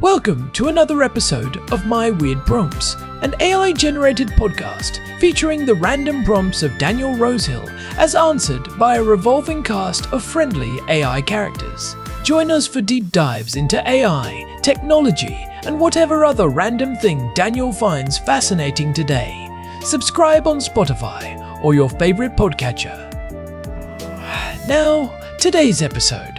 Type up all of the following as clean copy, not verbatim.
Welcome to another episode of My Weird Prompts, an AI-generated podcast featuring the random prompts of Daniel Rosehill as answered by a revolving cast of friendly AI characters. Join us for deep dives into AI, technology, and whatever other random thing Daniel finds fascinating today. Subscribe on Spotify or your favorite podcatcher. Now, today's episode.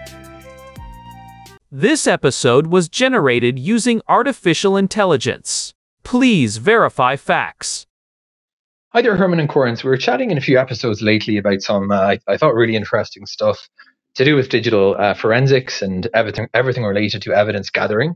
This episode was generated using artificial intelligence. Please verify facts. Hi there, Herman and Corin. We were chatting in a few episodes lately about some, I thought, really interesting stuff to do with digital forensics and everything related to evidence gathering,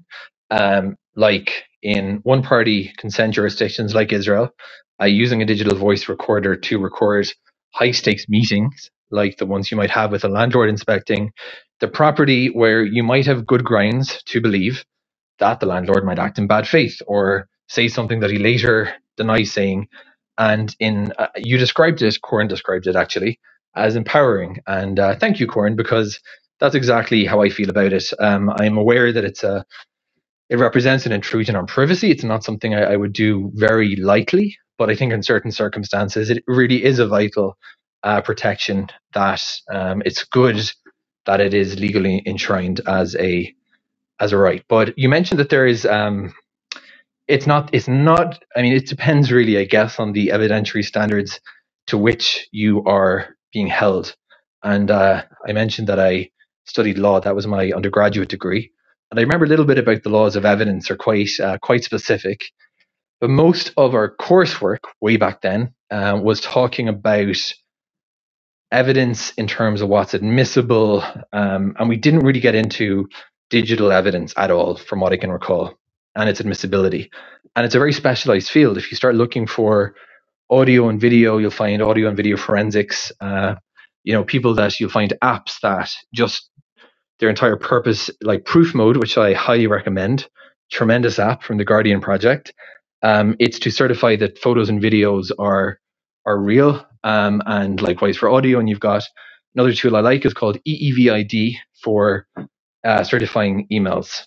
like in one-party consent jurisdictions like Israel, using a digital voice recorder to record high-stakes meetings, like the ones you might have with a landlord inspecting the property, where you might have good grounds to believe that the landlord might act in bad faith or say something that he later denies saying. And you described it, Corin described it actually, as empowering. And thank you, Corin, because that's exactly how I feel about it. I'm aware that it represents an intrusion on privacy. It's not something I would do very lightly, but I think in certain circumstances, it really is a vital protection that it's good that it is legally enshrined as a right. But you mentioned that there is it's not, I mean, it depends really, I guess, on the evidentiary standards to which you are being held. And I mentioned that I studied law. That was my undergraduate degree. And I remember a little bit about the laws of evidence are quite specific. But most of our coursework way back then was talking about evidence in terms of what's admissible. And we didn't really get into digital evidence at all, from what I can recall, and its admissibility. And it's a very specialized field. If you start looking for audio and video, you'll find audio and video forensics. People that you'll find apps that just their entire purpose, like Proof Mode, which I highly recommend, tremendous app from the Guardian Project. It's to certify that photos and videos are real, and likewise for audio. And you've got another tool I like is called EEVID for certifying emails.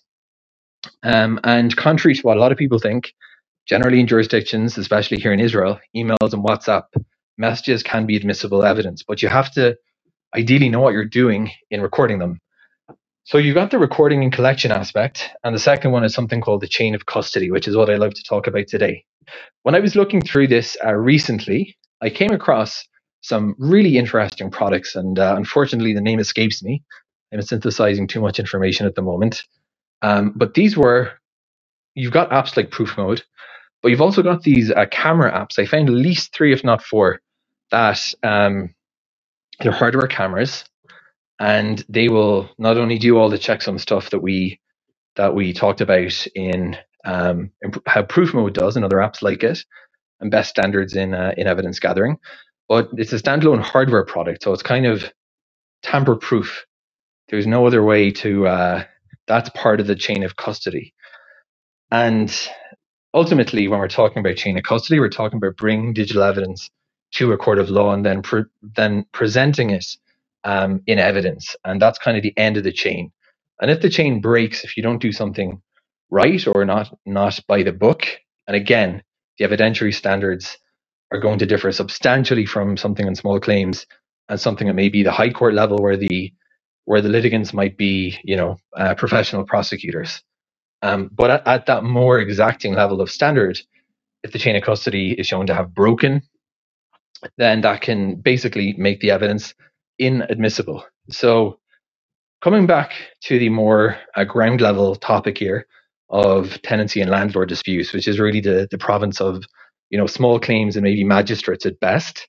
And contrary to what a lot of people think, generally in jurisdictions, especially here in Israel, emails and WhatsApp messages can be admissible evidence, but you have to ideally know what you're doing in recording them. So you've got the recording and collection aspect, and the second one is something called the chain of custody, which is what I love to talk about today. When I was looking through this recently, I came across some really interesting products, and unfortunately the name escapes me. I'm synthesizing too much information at the moment. But you've got apps like Proof Mode, but you've also got these camera apps. I found at least 3, if not 4, that they're hardware cameras, and they will not only do all the checksum stuff that we talked about in how Proof Mode does and other apps like it, and best standards in evidence gathering, but it's a standalone hardware product, so it's kind of tamper-proof. There's no other way to. That's part of the chain of custody. And ultimately, when we're talking about chain of custody, we're talking about bringing digital evidence to a court of law and then presenting it in evidence. And that's kind of the end of the chain. And if the chain breaks, if you don't do something right or not by the book, and again, the evidentiary standards are going to differ substantially from something in small claims and something at maybe the high court level where the litigants might be, professional prosecutors. But at that more exacting level of standard, if the chain of custody is shown to have broken, then that can basically make the evidence inadmissible. So coming back to the more ground level topic here of tenancy and landlord disputes, which is really the province of, small claims and maybe magistrates at best.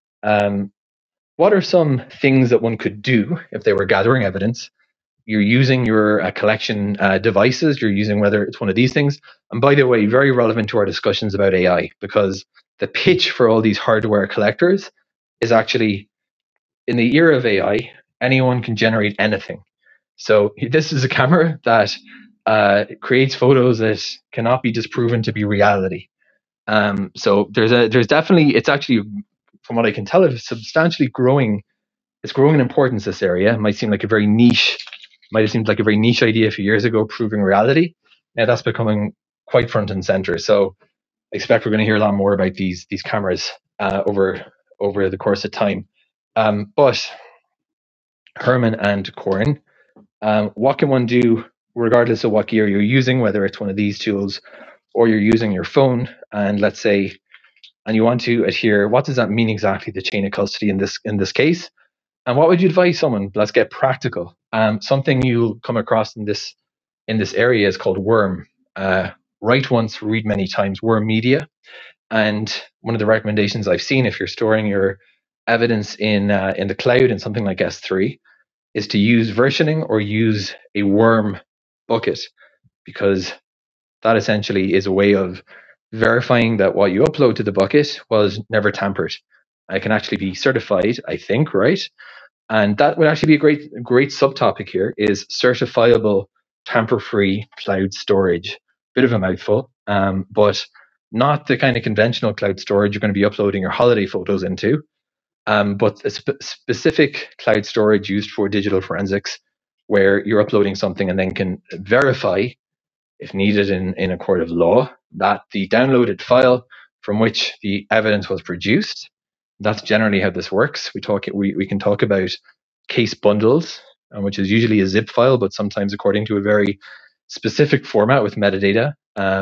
What are some things that one could do if they were gathering evidence? You're using your collection devices. You're using whether it's one of these things. And by the way, very relevant to our discussions about AI, because the pitch for all these hardware collectors is actually, in the era of AI, anyone can generate anything. So this is a camera that creates photos that cannot be disproven to be reality. So there's definitely, it's actually, from what I can tell, it's substantially growing. It's growing in importance, this area. It might have seemed like a very niche idea a few years ago, proving reality. Now that's becoming quite front and center. So I expect we're going to hear a lot more about these cameras over the course of time. But Herman and Corin, what can one do regardless of what gear you're using, whether it's one of these tools or you're using your phone, and let's say, and you want to adhere, what does that mean exactly, the chain of custody in this case? And what would you advise someone? Let's get practical. Something you'll come across in this area is called WORM. Write once, read many times. WORM Media. And one of the recommendations I've seen, if you're storing your evidence in the cloud in something like S3, is to use versioning or use a WORM bucket, because that essentially is a way of verifying that what you upload to the bucket was never tampered. It can actually be certified, I think, right? And that would actually be a great subtopic here, is certifiable tamper-free cloud storage. Bit of a mouthful, but not the kind of conventional cloud storage you're going to be uploading your holiday photos into, but a specific cloud storage used for digital forensics, where you're uploading something and then can verify, if needed in a court of law, that the downloaded file from which the evidence was produced, that's generally how this works. We can talk about case bundles, which is usually a zip file, but sometimes according to a very specific format with metadata,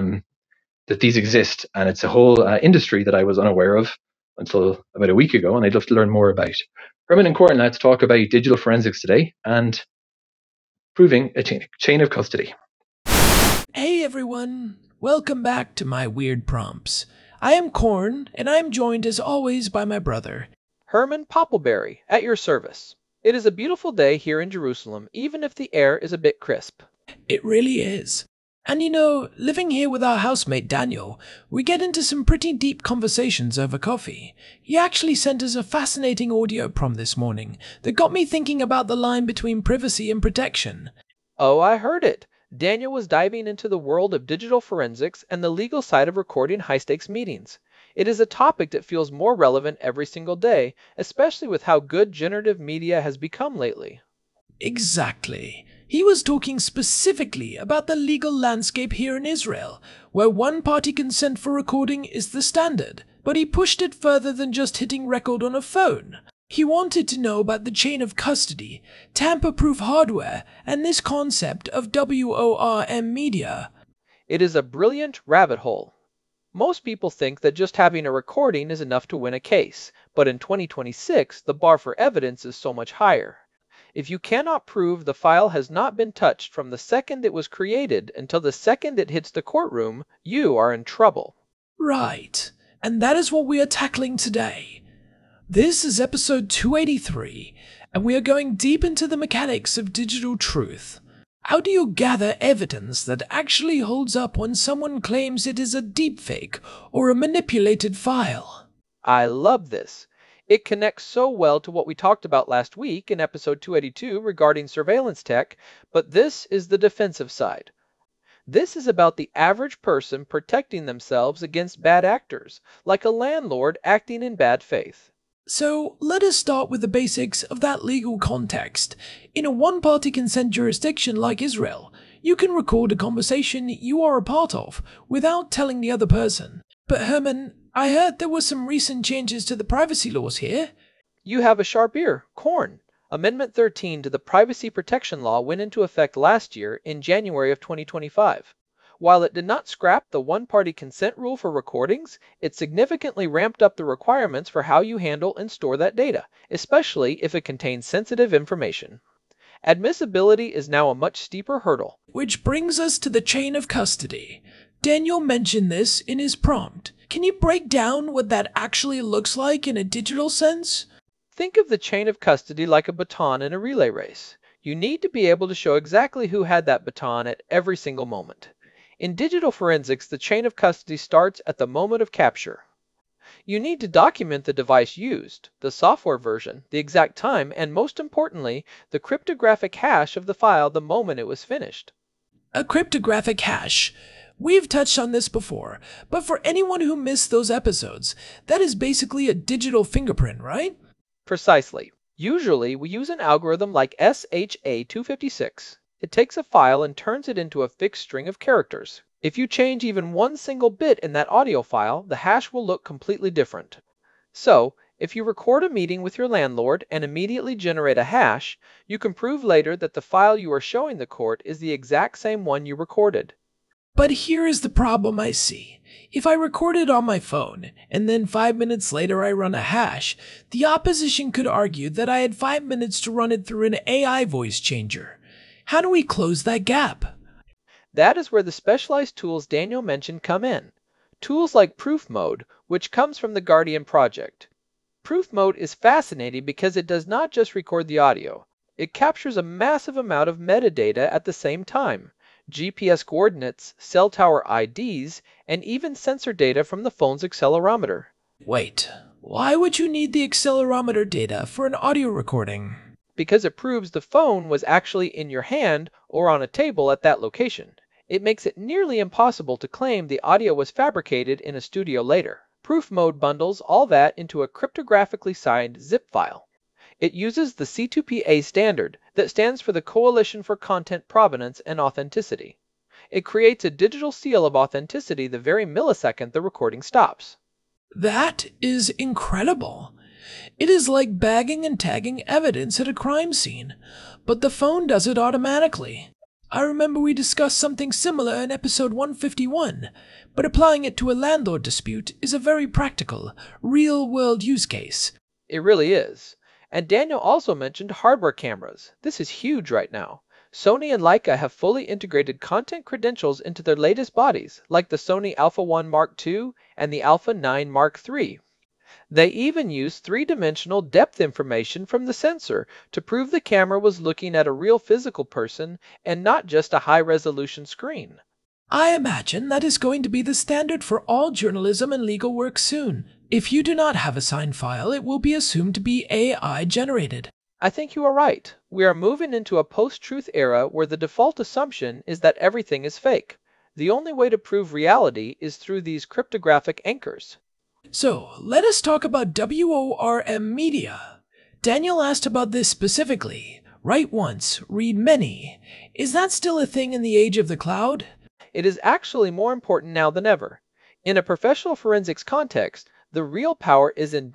that these exist. And it's a whole industry that I was unaware of until about a week ago, and I'd love to learn more about. Herman and Corin, let's talk about digital forensics today and proving a chain of custody. Hey everyone, welcome back to my weird prompts. I am Corin, and I am joined as always by my brother, Herman Poppleberry, at your service. It is a beautiful day here in Jerusalem, even if the air is a bit crisp. It really is. And you know, living here with our housemate Daniel, we get into some pretty deep conversations over coffee. He actually sent us a fascinating audio prompt this morning that got me thinking about the line between privacy and protection. Oh, I heard it. Daniel was diving into the world of digital forensics and the legal side of recording high-stakes meetings. It is a topic that feels more relevant every single day, especially with how good generative media has become lately. Exactly. He was talking specifically about the legal landscape here in Israel, where one-party consent for recording is the standard, but he pushed it further than just hitting record on a phone. He wanted to know about the chain of custody, tamper-proof hardware, and this concept of WORM media. It is a brilliant rabbit hole. Most people think that just having a recording is enough to win a case, but in 2026, the bar for evidence is so much higher. If you cannot prove the file has not been touched from the second it was created until the second it hits the courtroom, you are in trouble. Right, and that is what we are tackling today. This is episode 283, and we are going deep into the mechanics of digital truth. How do you gather evidence that actually holds up when someone claims it is a deepfake or a manipulated file? I love this. It connects so well to what we talked about last week in episode 282 regarding surveillance tech, but this is the defensive side. This is about the average person protecting themselves against bad actors, like a landlord acting in bad faith. So let us start with the basics of that legal context. In a one-party consent jurisdiction like Israel, you can record a conversation you are a part of without telling the other person. But Herman, I heard there were some recent changes to the privacy laws here. You have a sharp ear, Corn. Amendment 13 to the Privacy Protection Law went into effect last year in January of 2025. While it did not scrap the one-party consent rule for recordings, it significantly ramped up the requirements for how you handle and store that data, especially if it contains sensitive information. Admissibility is now a much steeper hurdle. Which brings us to the chain of custody. Daniel mentioned this in his prompt. Can you break down what that actually looks like in a digital sense? Think of the chain of custody like a baton in a relay race. You need to be able to show exactly who had that baton at every single moment. In digital forensics, the chain of custody starts at the moment of capture. You need to document the device used, the software version, the exact time, and most importantly, the cryptographic hash of the file the moment it was finished. A cryptographic hash. We've touched on this before, but for anyone who missed those episodes, that is basically a digital fingerprint, right? Precisely. Usually, we use an algorithm like SHA-256. It takes a file and turns it into a fixed string of characters. If you change even one single bit in that audio file, the hash will look completely different. So, if you record a meeting with your landlord and immediately generate a hash, you can prove later that the file you are showing the court is the exact same one you recorded. But here is the problem I see. If I record it on my phone, and then 5 minutes later I run a hash, the opposition could argue that I had 5 minutes to run it through an AI voice changer. How do we close that gap? That is where the specialized tools Daniel mentioned come in. Tools like Proof Mode, which comes from the Guardian project. Proof Mode is fascinating because it does not just record the audio. It captures a massive amount of metadata at the same time. GPS coordinates, cell tower IDs, and even sensor data from the phone's accelerometer. Wait, why would you need the accelerometer data for an audio recording? Because it proves the phone was actually in your hand or on a table at that location. It makes it nearly impossible to claim the audio was fabricated in a studio later. Proof Mode bundles all that into a cryptographically signed zip file. It uses the C2PA standard that stands for the Coalition for Content Provenance and Authenticity. It creates a digital seal of authenticity the very millisecond the recording stops. That is incredible. It is like bagging and tagging evidence at a crime scene, but the phone does it automatically. I remember we discussed something similar in episode 151, but applying it to a landlord dispute is a very practical, real-world use case. It really is. And Daniel also mentioned hardware cameras. This is huge right now. Sony and Leica have fully integrated content credentials into their latest bodies, like the Sony Alpha 1 Mark II and the Alpha 9 Mark III. They even use three-dimensional depth information from the sensor to prove the camera was looking at a real physical person and not just a high-resolution screen. I imagine that is going to be the standard for all journalism and legal work soon. If you do not have a signed file, it will be assumed to be AI generated. I think you are right. We are moving into a post-truth era where the default assumption is that everything is fake. The only way to prove reality is through these cryptographic anchors. So, let us talk about WORM media. Daniel asked about this specifically. Write once, read many. Is that still a thing in the age of the cloud? It is actually more important now than ever. In a professional forensics context, the real power is in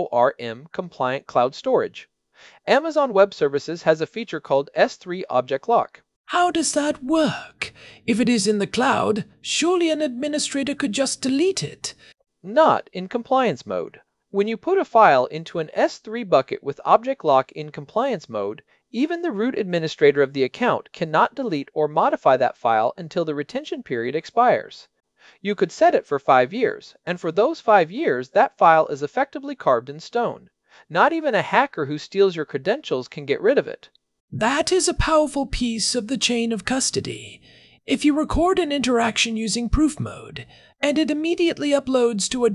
WORM compliant cloud storage. Amazon Web Services has a feature called S3 Object Lock. How does that work? If it is in the cloud, surely an administrator could just delete it. Not in compliance mode. When you put a file into an S3 bucket with Object Lock in compliance mode, even the root administrator of the account cannot delete or modify that file until the retention period expires. You could set it for 5 years, and for those 5 years, that file is effectively carved in stone. Not even a hacker who steals your credentials can get rid of it. That is a powerful piece of the chain of custody. If you record an interaction using Proof Mode, and it immediately uploads to a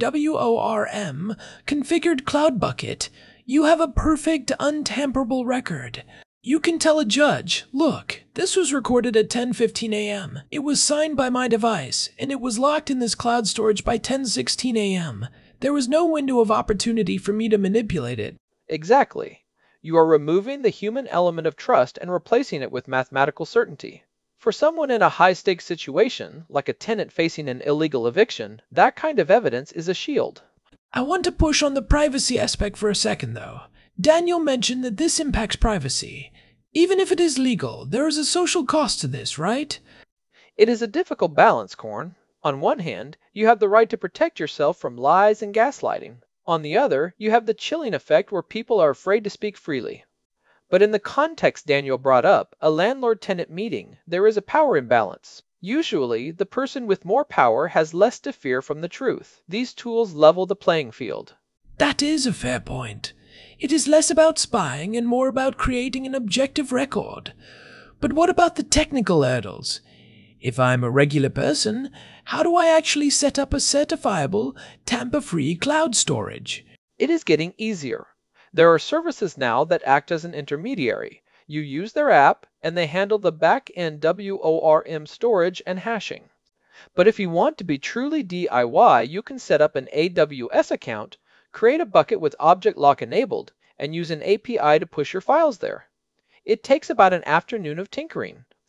WORM configured cloud bucket, you have a perfect, untamperable record. You can tell a judge, look, this was recorded at 10:15 a.m. It was signed by my device, and it was locked in this cloud storage by 10:16 a.m. There was no window of opportunity for me to manipulate it. Exactly. You are removing the human element of trust and replacing it with mathematical certainty. For someone in a high-stakes situation, like a tenant facing an illegal eviction, that kind of evidence is a shield. I want to push on the privacy aspect for a second, though. Daniel mentioned that this impacts privacy. Even if it is legal, there is a social cost to this, right? It is a difficult balance, Korn. On one hand, you have the right to protect yourself from lies and gaslighting. On the other, you have the chilling effect where people are afraid to speak freely. But in the context Daniel brought up, a landlord-tenant meeting, there is a power imbalance. Usually, the person with more power has less to fear from the truth. These tools level the playing field. That is a fair point. It is less about spying and more about creating an objective record. But what about the technical hurdles? If I'm a regular person, how do I actually set up a certifiable, tamper-free cloud storage? It is getting easier. There are services now that act as an intermediary. You use their app, and they handle the back-end WORM storage and hashing. But if you want to be truly DIY, you can set up an AWS account, create a bucket with Object Lock enabled, and use an API to push your files there. It takes about an afternoon of tinkering.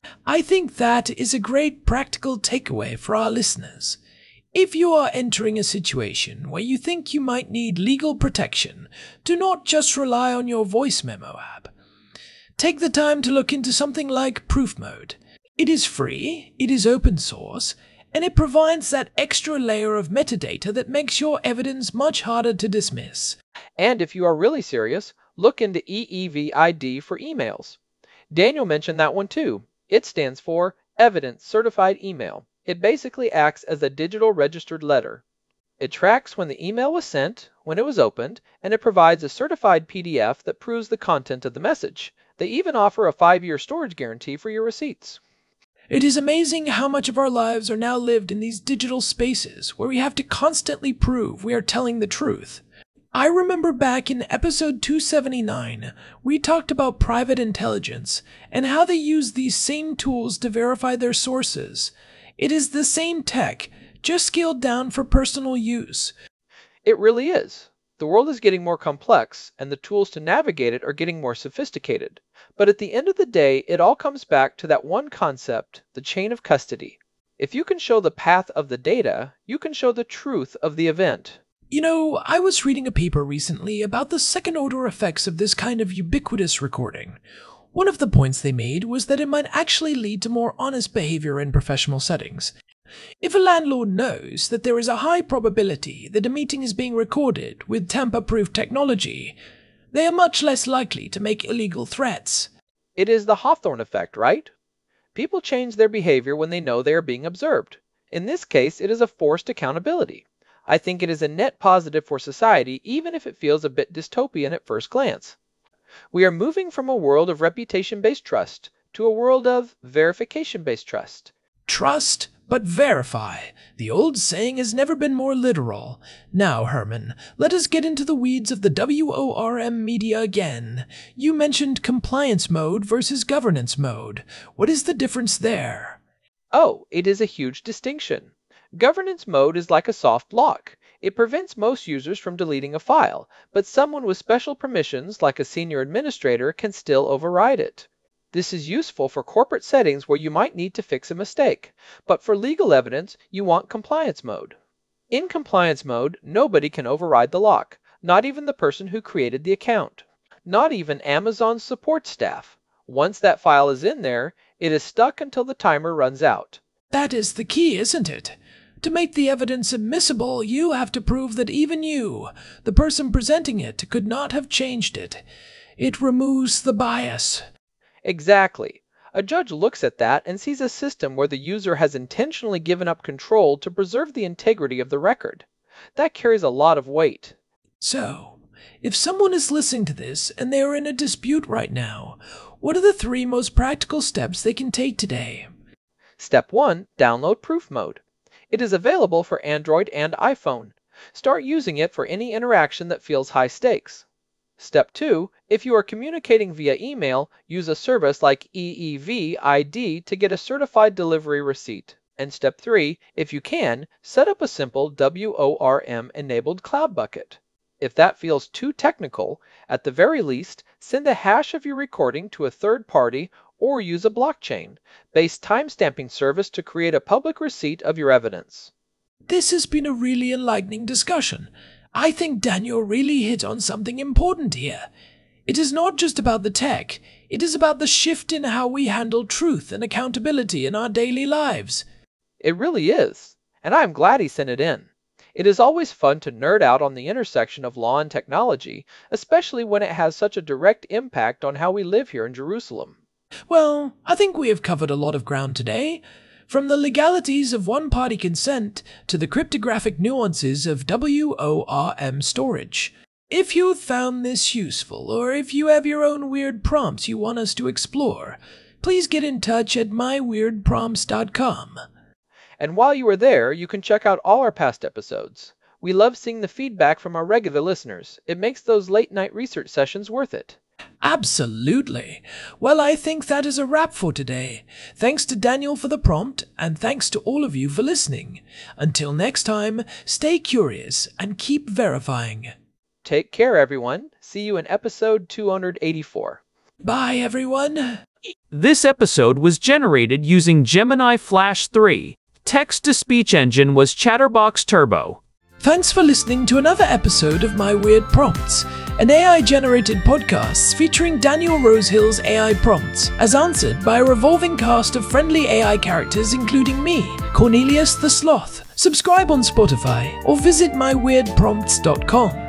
I think that is a great practical takeaway for our listeners. If you are entering a situation where you think you might need legal protection, do not just rely on your voice memo app. Take the time to look into something like Proof Mode. It is free, it is open source, and it provides that extra layer of metadata that makes your evidence much harder to dismiss. And if you are really serious, look into EEVID for emails. Daniel mentioned that one too. It stands for Evidence Certified Email. It basically acts as a digital registered letter. It tracks when the email was sent, when it was opened, and it provides a certified PDF that proves the content of the message. They even offer a 5-year storage guarantee for your receipts. It is amazing how much of our lives are now lived in these digital spaces where we have to constantly prove we are telling the truth. I remember back in episode 279, we talked about private intelligence and how they use these same tools to verify their sources. It is the same tech, just scaled down for personal use. It really is. The world is getting more complex, and the tools to navigate it are getting more sophisticated. But at the end of the day, it all comes back to that one concept, the chain of custody. If you can show the path of the data, you can show the truth of the event. You know, I was reading a paper recently about the second-order effects of this kind of ubiquitous recording. One of the points they made was that it might actually lead to more honest behavior in professional settings. If a landlord knows that there is a high probability that a meeting is being recorded with tamper-proof technology, they are much less likely to make illegal threats. It is the Hawthorne effect, right? People change their behavior when they know they are being observed. In this case, it is a forced accountability. I think it is a net positive for society, even if it feels a bit dystopian at first glance. We are moving from a world of reputation-based trust to a world of verification-based trust. Trust, but verify. The old saying has never been more literal. Now, Herman, let us get into the weeds of the WORM media again. You mentioned compliance mode versus governance mode. What is the difference there? Oh, it is a huge distinction. Governance mode is like a soft lock. It prevents most users from deleting a file, but someone with special permissions, like a senior administrator, can still override it. This is useful for corporate settings where you might need to fix a mistake, but for legal evidence, you want compliance mode. In compliance mode, nobody can override the lock, not even the person who created the account. Not even Amazon's support staff. Once that file is in there, it is stuck until the timer runs out. That is the key, isn't it? To make the evidence admissible, you have to prove that even you, the person presenting it, could not have changed it. It removes the bias. Exactly. A judge looks at that and sees a system where the user has intentionally given up control to preserve the integrity of the record. That carries a lot of weight. So, if someone is listening to this and they are in a dispute right now, what are the 3 most practical steps they can take today? Step 1. Download Proof Mode. It is available for Android and iPhone. Start using it for any interaction that feels high stakes. Step 2. If you are communicating via email, use a service like EEVID to get a certified delivery receipt. And Step 3. If you can, set up a simple WORM-enabled cloud bucket. If that feels too technical, at the very least, send a hash of your recording to a third party or use a blockchain-based timestamping service to create a public receipt of your evidence. This has been a really enlightening discussion. I think Daniel really hit on something important here. It is not just about the tech, it is about the shift in how we handle truth and accountability in our daily lives. It really is, and I am glad he sent it in. It is always fun to nerd out on the intersection of law and technology, especially when it has such a direct impact on how we live here in Jerusalem. Well, I think we have covered a lot of ground today. From the legalities of one-party consent to the cryptographic nuances of WORM storage. If you found this useful, or if you have your own weird prompts you want us to explore, please get in touch at myweirdprompts.com. And while you are there, you can check out all our past episodes. We love seeing the feedback from our regular listeners. It makes those late-night research sessions worth it. Absolutely. Well, I think that is a wrap for today. Thanks to Daniel for the prompt, and thanks to all of you for listening. Until next time, stay curious and keep verifying. Take care, everyone. See you in episode 284. Bye, everyone. This episode was generated using Gemini Flash 3. Text-to-speech engine was Chatterbox Turbo. Thanks for listening to another episode of My Weird Prompts, an AI-generated podcast featuring Daniel Rosehill's AI prompts, as answered by a revolving cast of friendly AI characters including me, Cornelius the Sloth. Subscribe on Spotify or visit myweirdprompts.com.